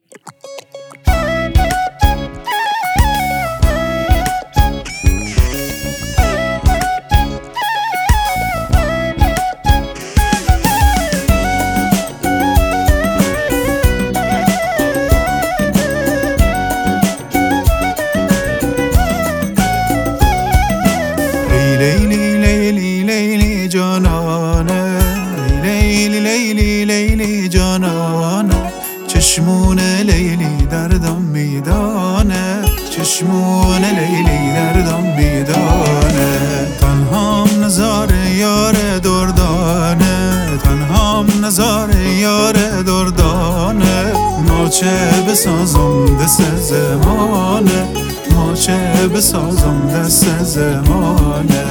لیلی لیلی لیلی جانانه، لیلی لیلی لیلی جانانه، چشمون لیلی دردم میدانه، چشمون لیلی دردم میدانه. تنهام نظاره یار دردانه، تنهام نظاره یار دردانه. نوچه بسازم دست زمانه، نوچه بسازم دست زمانه.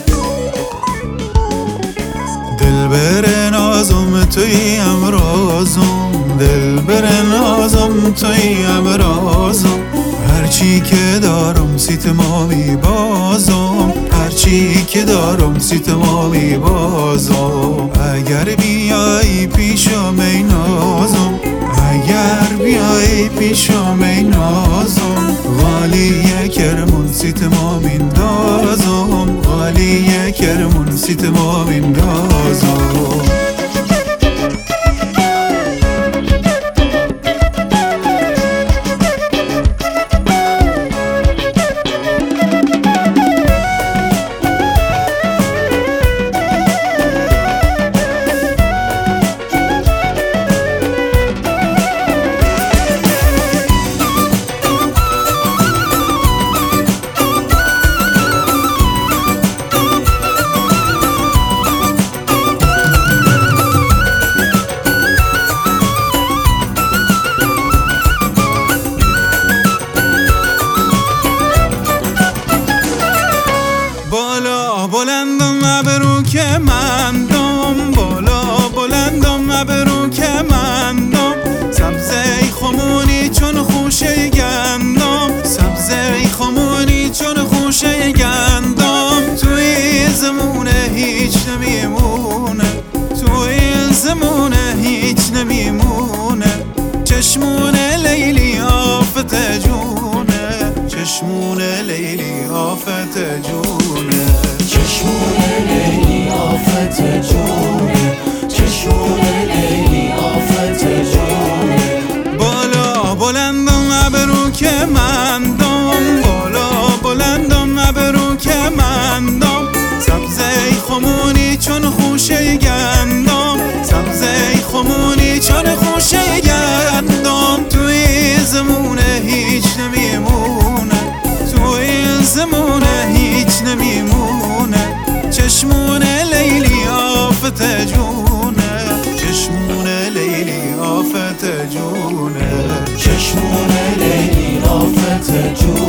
دلبر نازم توی امرازم، دلبر نازم توی امرازم. هرچی که دارم سیت ما میبازم، هرچی که دارم سیت ما میبازم. اگر بیایی پیشم ای نازم، اگر بیایی پیشم ای نازم. غالیه کرمون سیت ما میندازم، غالیه کرمون سیت ما میندازم. بلندم ابرو که من دم، بالا بلندم ابرو که من دم. سبزه خمونی چون خوشه گندم، سبزه خمونی چون خوشه گندم. توی زمونه هیچ نمیمونه، توی زمونه هیچ نمیمونه. چشمون لیلی آفت جونه، چشمون لیلی آفت جونه. چشمون لیلی آفت جونه، چشمون لیلی آفت جونه. بالا بلندم ابرو که من دم، بالا بلندم ابرو که من دم. سبزه خمونی چون خوشه گندم، سبزه خمونی چون خوشه گندم. توی زمونه هیچ نمیمونه، توی زمونه هیچ نمیمونه. چشمون لیلی آفت جونه، چشمون لیلی آفت جونه. چشمون لیلی آفت جونه.